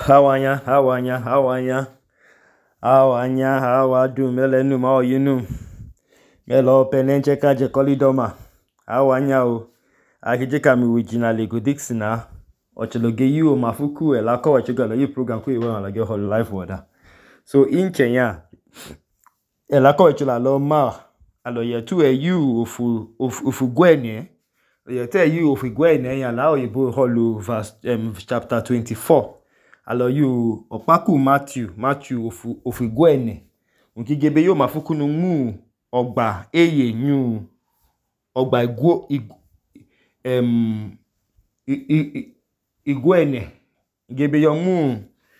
Hawanya, hawa du melenu ma oyinu. Melo penenche kaje kolidoma. Hawanya o. Akijeka mi wijina lego dixina. Ocheloge yu mafuku elako wachigalo yu program ku iwe malage whole life wada. So in Kenya elako wachila lo ma alo yetu yu ofu gwenye. Yete yu ofu gwenye ya lao yibo holu verse chapter 24. Alors you opaku Matthew ofu gwene nkigebe yo mafuku nu mu ogba eye nyu ogba igwene ngebe yo mu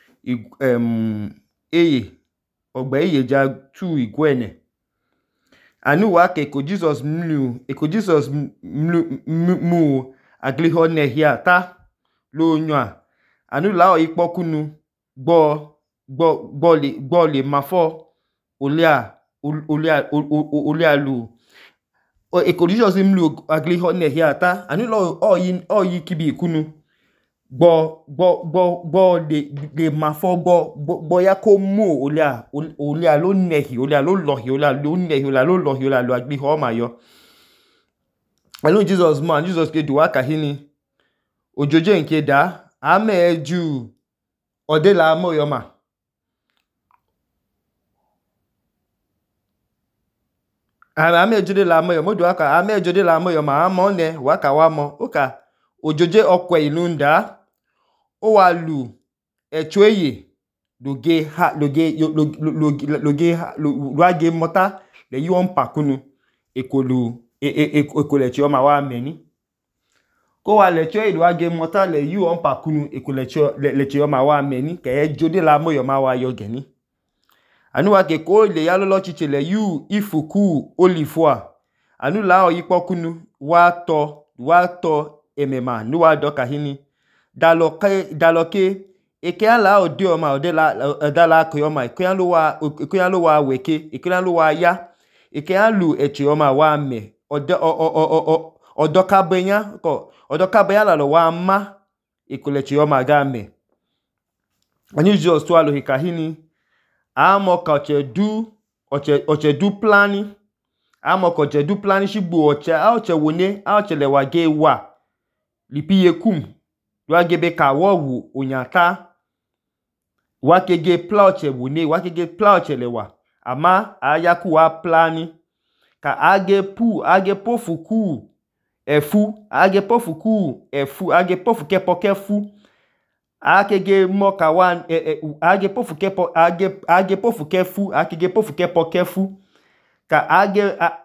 eye ogba eye ja tu igwene anu wa ke ko Jesus mu agliho ne hiata lo nwa anu lao ipokunu gbo le mafo olia lu Jesus mlu agli honne hiata anu lo oyi kibi kunu gbo le mafo gbo ya ko mu olia lo nehi olia lo lohi olia lo nehi olia lo lohi olia lo agli ho ma yo anu Jesus ke duwa kahini ojoje nke da ameju odela moyoma ameju de la moyoma do aka ameju de la moyoma amone waka wamo oka ojoje okwe inunda o wa lu echoye loge mota le yon pakunu ekole chioma wa meni ko wa le cho idu age mota le yu on pakunu le cho ma wa meni ke jode la moyoma wa yo geni anu wa ke ko le ya lo chiche le yu ifuku olifua anu la o yipokunu wa to emema nu wa do kahini daloke eke ala o de o ma o de la ko yo ma eke an lo wa weke eke an lo wa ya eke alu echi o ma wa me odokabenya la lo wa ma ikulechi o magame ani just to alo hikahini amo ka oche du plani amo ka oche du plani shigbo oche wone oche le wage wa lipi yekum wage ka wowu onyata wakege pla oche wone wakege pla oche le wa ama ayaku wa plani ka age pofuku efu age pofu kepo kefu akege moka wan age pofu kepo kefu ka age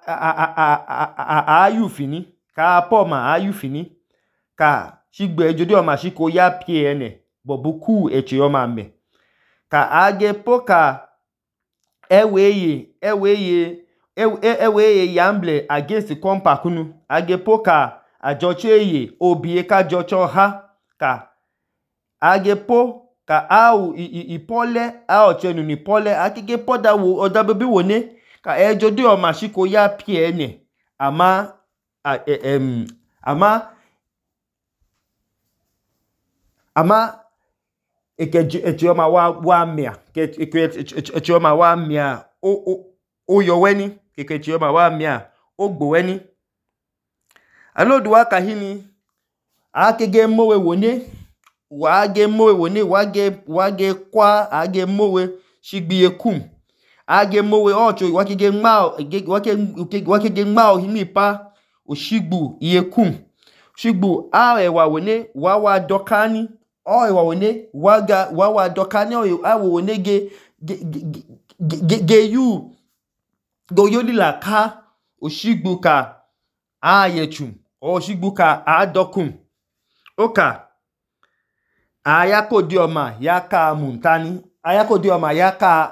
ayu fini ka poma ayu fini ka shigbe jodi o ma shiko ya pie ene bobuku echi o ma me ka age poka eweye yamble against kompa kunu agepo ka ajocheye obie ka jocho ha ka agepo ka au ipole au chenu ni pole akige poda wo odabebi wone ka ejode o mashiko ya pie ne ama echioma wa mia ke echioma wa mia o yoweni ke chioma wa mia ogboweni alodu aka hini akege mowe wone wage kwa age mowe shigbi ekum age mowe ocho wakege ngmao himi pa oshigbu yekum shigbu ewa wone wa dokani o ewa wone wa dokani o awo wone ge yu goyoli la ka oshigbu ka ayechum oshigbu ka adokum oka ayako dioma yaka muntani ayako dioma yaka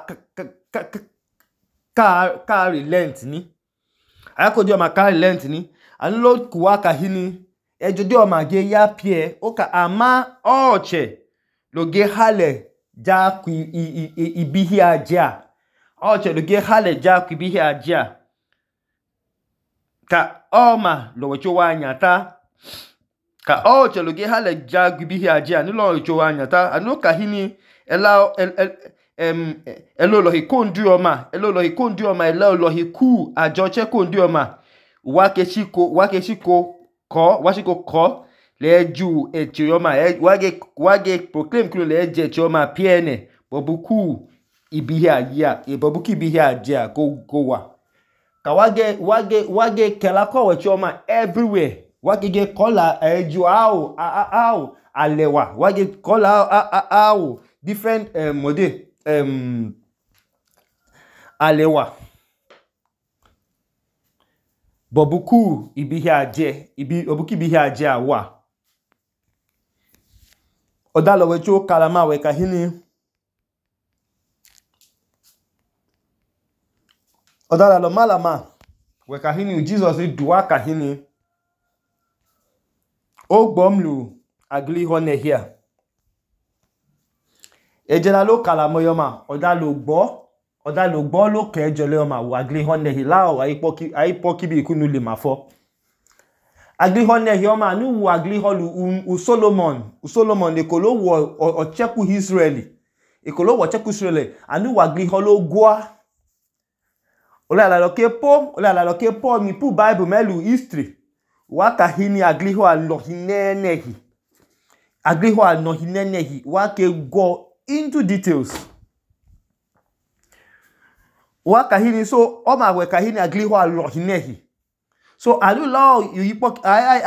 ka relent ni ayako dioma ka relent ni anlo kuwaka hini ejodioma ge ya pie oka ama oche loge hale ja ku ibihi aja oche loge hale ja ku ibihi aja ka oma lo wecho wa nyata ka o cheloge hale jagbi hi aje anilo jo anyata anu ka hini ela elolo hi konduoma elolo hi ku ajoche konduoma wakeshiko ko leju echioma wage proclaim kuno leje echioma piene bobuku ibihia ya bobuki ibihia aje go wa ka wage kelako wechioma everywhere wage kola eju au alewa wage kola au different mode alewa bobuku obuki ibihia aje awa odalo wecho kalama we kahini odala lo malama we kahini Jesus duwa kahini ogbomlu agli hone here ejela lo kalamo yoma odalo gbo lo kejole yoma wa agli hone hila o aipo kibi ikunu le mafo agli hone yoma nu wa agli holu u Solomon ekolo wo ocheku Israeli ekolo wo ocheku Israeli anu wa agli holu gwa ole la lo kepo mi pu Bible melu history waka hini agliho anohinenehi wake go into details waka hini so oma we kahini agliho anohinehi so alu law yipo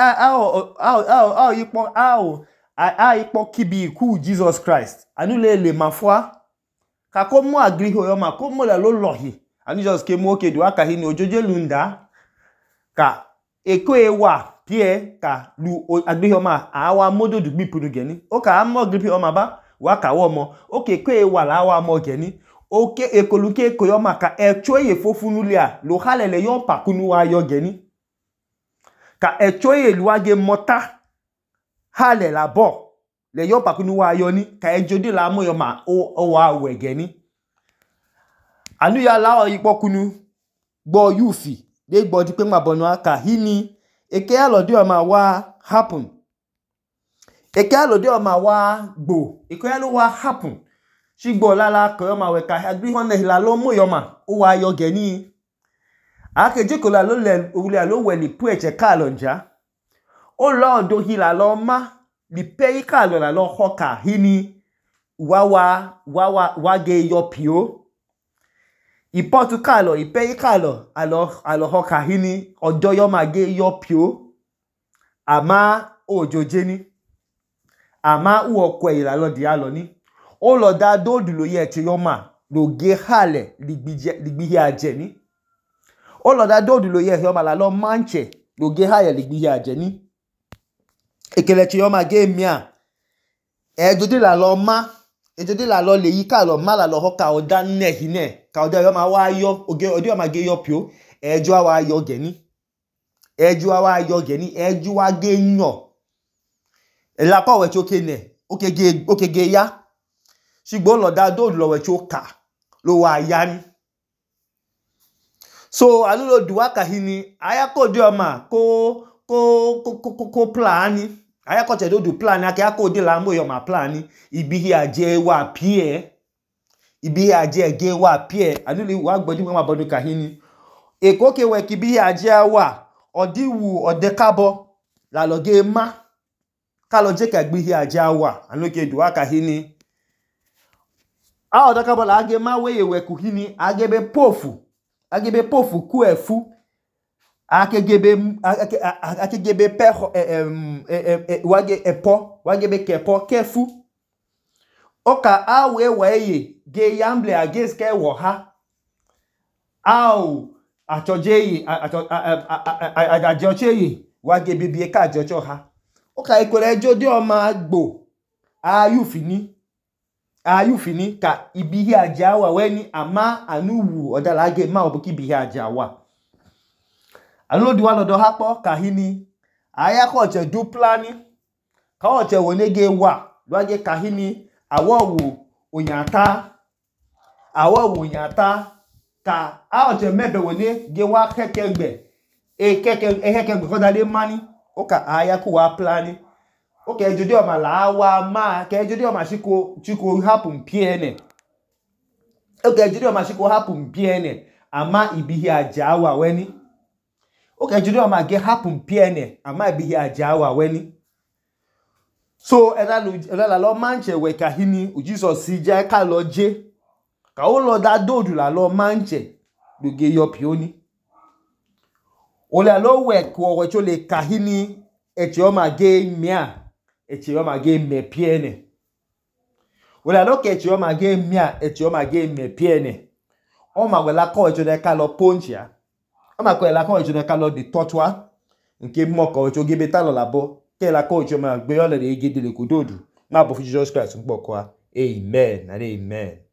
yipo kibi ku Jesus Christ anu le mafwa ka ko mo agliho yo ma ko mo la lo lohi anu just ke mo ke do waka hini ojoje lunda ka eko ewa pie ka lu agbihoma awa modo dugbi punu geni o ka amo gripi oma ba wa ka wo mo o ke eko ewa la awa mo geni o ke ekoluke eko yo maka echo ye fofunu lia lo halele yo pakunu wa yo geni ka echo ye luage mota hale la bo le yo pakunu wa yo ni ka ejodi la mo yo ma o wa we geni anu ya la o ipo kunu gbo yufi de gbodi pe mabonu aka hini eke alode o ma wa happen eke alode o ma wa gbo eke alo wa happen shigbo lala ko ma we ka agbi hone hila lo mo yo ma o wa yo geni akeje ko la lo le ule lo we li pu eche ka lo nja o lo do hila lo ma li pe ka lo la lo hoka hini wa ge yo pio Iportukalo ipeyikalo alo hoka hini ojo yo mage yo pio ama ojojeni ama uokwe ila lo di alo ni o lo da dodu lo ye ti yo ma lo ge hale ligbihi aje ni o lo da dodu lo ye yo ma la lo manche lo ge hale ligbihi aje ni ekele ti yo ma ge mia ejodi la lo ma ejodi la lo le yika lo ma la lo hoka oda nehine ka oda yo ma wa yo oge odi yo ma ge yo pio eju wa yo geni eju wa ge yan ela pa we ti okene okege ya sigbo lo da do lo we ti oka lo wa ya ni so alulo duwa ka hini aya ko di o ma ko plani aya ko te do plan aka ko di la mo yo ma plani ibihi aje wa pie ibi aje ge wa pie anuli wa gbodi mo ma bodu ka hini eko ke we ki bi aje wa odiwu odekabo la lo ge ma ka lo je ka gbi aje wa anuke duwa ka hini a odekabo la ge ma we ku hini agebe pofu ku efu akegebe pe wagebe kepo kefu oka awe weye ge yamble against ke wo ha au achojeyi ajocheyi wagebe bi ka ajocho ha oka ikore jodi o ma gbo ayufini ka ibihi ajawa weni ama anuwu odalage ma obuki bihi ajawa alodi wa lodo hapo ka hini aya ko che du plani ka o che wonege wa lwage ka hini awowu onyata ka a o che mebe woni ge wa kekegbe kekegbe ko dale mani o ka aya ko wa plani Okay, jodi o malawa ma ke jodi o chiko happen piene. Okay, jodi o chiko happen piene ama ibihi ajawa weni. Okay, jodi o ge happen piene ama ibihi ajawa weni. So ela lo manche we kahini u Jesus si je ka lo je. Ka o lo da dodu la lo manche do ge yo pioni. Ole lo we ko we cho le kahini eche o ge mia. Eche o ge me piene. Ole lo ke eche o ge mia eche o ge me piene. O ma we la ko eche de ka lo ponchia. O ma ko la ko eche de ka lo di totwa. Nke mo ko eche ge beta lo labo. Ke la ko eche ma gbe yo le ge de le kudodu. Ma bo fi Jesus Christ npo kwa. Amen and amen.